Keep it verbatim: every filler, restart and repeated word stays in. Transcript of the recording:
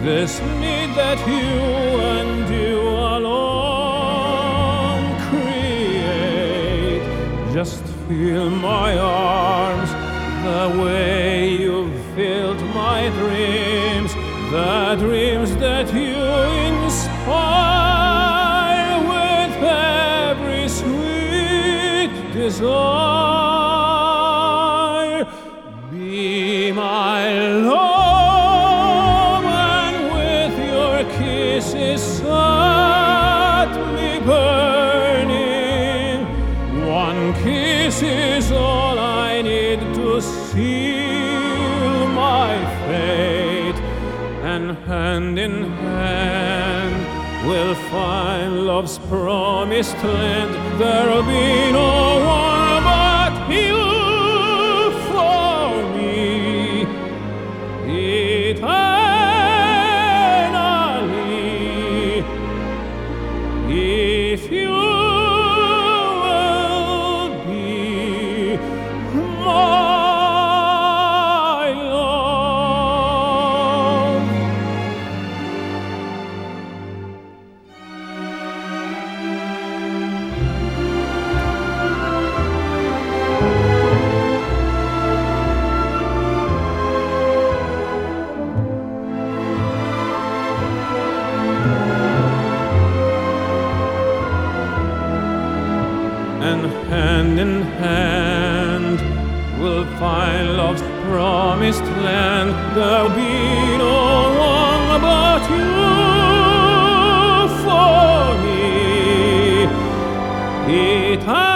this need that you and you alone create. Just feel my arms the way you've filled my dreams, the dreams that you inspire with every sweet desire. Be my love, and with your kisses set me burning. One kiss is all I need to seal my fate, and hand in hand we'll find love's promised land. There'll be no one but you for me eternally, if you will be my love. And hand in hand we'll find love's promised land. There'll be no one but you for me eternally.